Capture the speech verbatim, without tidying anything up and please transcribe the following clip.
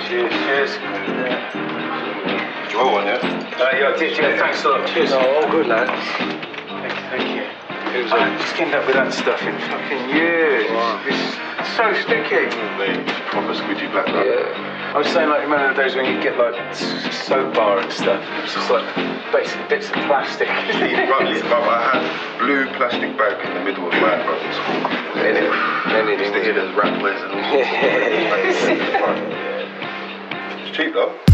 Cheers, cheers. Yeah. Enjoy one, yeah? Uh, yeah, I did, yeah, thanks a lot. Cheers. No, all good, lad. Thank you, thank you. It was I a... just ended up with that stuff in fucking years. Wow. It's, it's so sticky. Mm, mate, proper squidgy black lad. Yeah. I was saying, like, remember the days when you get, like, s- soap bar and stuff? It's just, like, basically bits of plastic. Right, bro, I had blue plastic bag in the middle of mine, bro, in school. Many, many Used to things. hear those rap boys and all. Yeah. It's cheap, though.